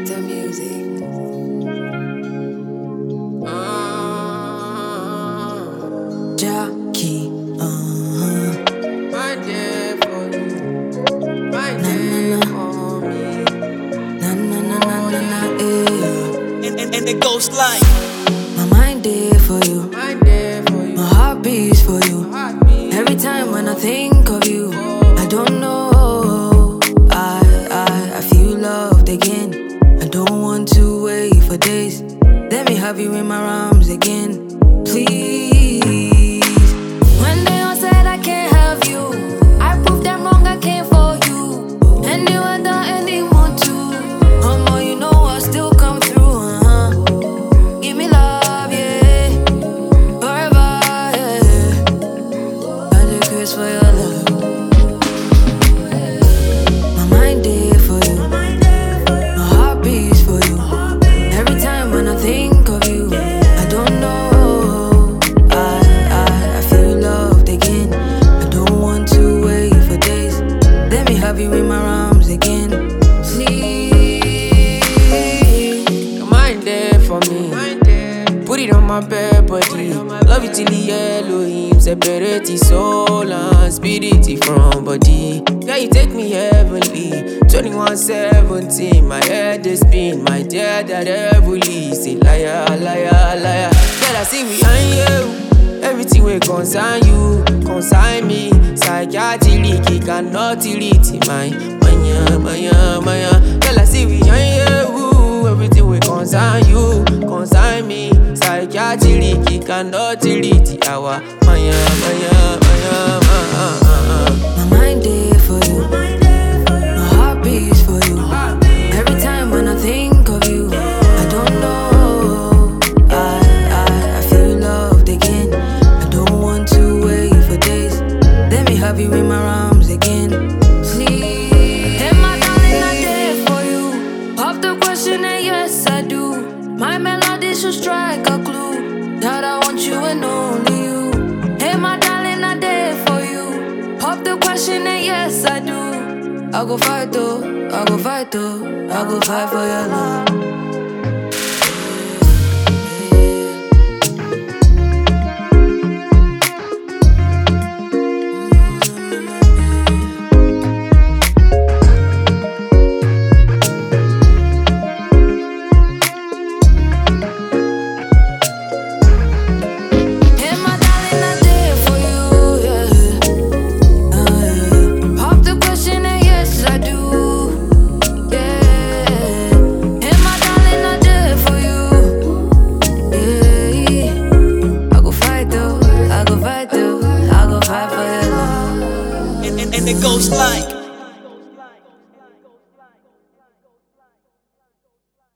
the music. Jackie, My day for you, my day for me. na na na na na na, yeah. And it goes like My mind there for you, My day for you, my heart beats for you. heartbeat. Every time when I think of you, I don't know. I feel loved again. I don't want to wait for days. Let me have you in my arms again, please. When they all said I can't have you, I proved them wrong. I came for you, and you were the anyone too. You know I still come through. Give me love, yeah, forever, yeah. I just wish for your love. My mind there for you, my heart beats for you. Every time when I think of you, I don't know. I feel loved again. I don't want to wait for days. Let me have you in my arms again, please. Your mind there for me. Put it on my bed body. Love it till the Elohim separate the soul and spirit from body. Yeah, you take me heavenly. 21:17, my head is spin. My dear that heavily say liar, liar, liar. Girl, I see we on you. Everything will concern you, concern me. Psychiatric, cannot delete mine. Maya. Girl, I see we on you. Everything will concern you, concern me. Psychiatric, cannot delete our Maya. My mind there for you, my heart beats for you. Every time when I think of you, I don't know. I feel loved again. I don't want to wait for days. Let me have you in my arms again, please. Hey, my darling, I'm there for you. Pop the question and yes, I do. My melody should strike a clue that I want you and only you. Hey, my darling, I'm there for you. Pop the question and yes, I do. I go fight though, I go fight though, I go fight for your love. Hey, my darling, I'm there for you, yeah. Pop the question and yes, I do, yeah. Hey, my darling, I'm there for you, yeah. I go fight though, I go fight though, I go fight for your love. and it goes like